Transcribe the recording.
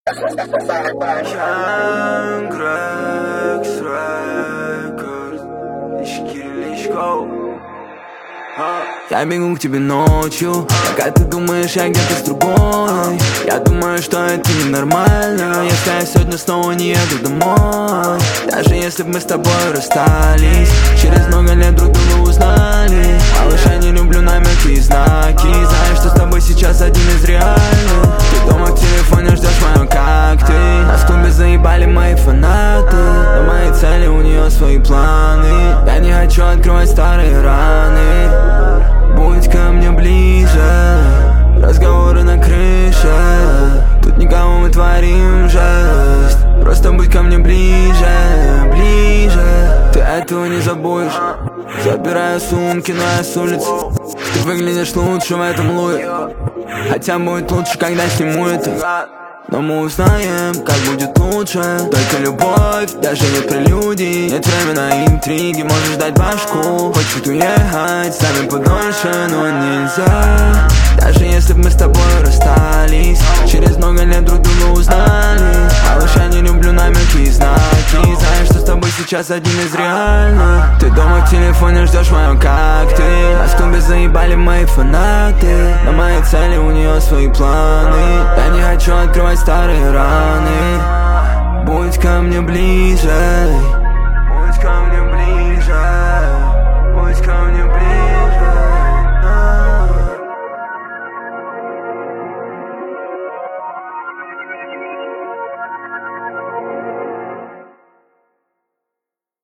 Я бегу к тебе ночью, пока ты думаешь, я где-то с другой. Я думаю, что это ненормально, если я сегодня снова не еду домой. Даже если бы мы с тобой расстались, через много лет друг друга узнали. Малыш, я не люблю намеки и знаки. Знаешь, что с тобой сейчас один из реальных. Ты дома в телефоне ждешь мою, как ты. Нас в клубе заебали мои фанаты, но мои цели, у нее свои планы. Я не хочу открывать старые раны. Будь ко мне ближе, разговоры на крыше. Тут никому мы творим жесть. Просто будь ко мне ближе, ближе. Ты этого не забудешь. Забираю сумки, но я с улицы. Ты выглядишь лучше в этом луе. Хотя будет лучше, когда сниму это. Но мы узнаем, как будет лучше. Только любовь, даже нет прелюдий. Нет времени на интриги, можешь дать башку. Хочет уехать с нами подольше, но нельзя. Даже если бы мы с тобой расстались, через много лет друг друга узнали. Малыш, я не люблю намеки и знаки. Знаешь, что с тобой сейчас один из реальных. Ты дома в телефоне ждешь мою, как ты. Нас в клубе заебали мои фанаты, но мои цели, у нее свои планы. Я не хочу открывать старые раны. Будь ко мне ближе.